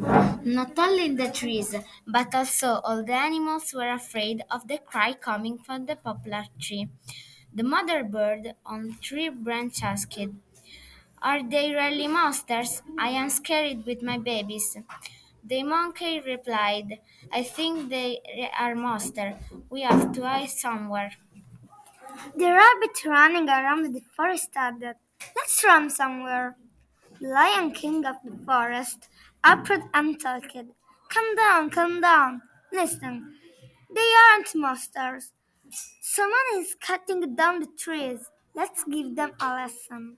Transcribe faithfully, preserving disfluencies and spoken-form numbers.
Not only the trees, but also all the animals were afraid of the cry coming from the poplar tree. The mother bird on the tree branch asked, "Are they really monsters? I am scared with my babies." The monkey replied, "I think they are monsters. We have to hide somewhere." The rabbit running around the forest added, "Let's run somewhere." The lion king of the forest appeared and talked. "Calm down, calm down. Listen, they aren't monsters. Someone is cutting down the trees. Let's give them a lesson."